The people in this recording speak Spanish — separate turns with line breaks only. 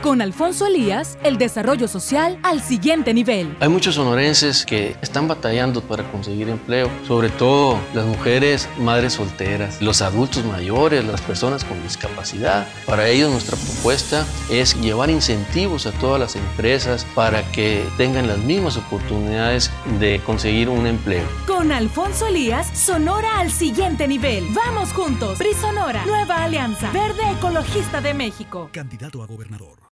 Con Alfonso Elías, el desarrollo social al siguiente nivel.
Hay muchos sonorenses que están batallando para conseguir empleo, sobre todo las mujeres madres solteras, los adultos mayores, las personas con discapacidad. Para ellos nuestra propuesta es llevar incentivos a todas las empresas para que tengan las mismas oportunidades de conseguir un empleo.
Con Alfonso Elías, Sonora al siguiente nivel. Vamos juntos. PRI Sonora, Nueva Alianza, Verde Ecologista de México.
Candidato a gobernador.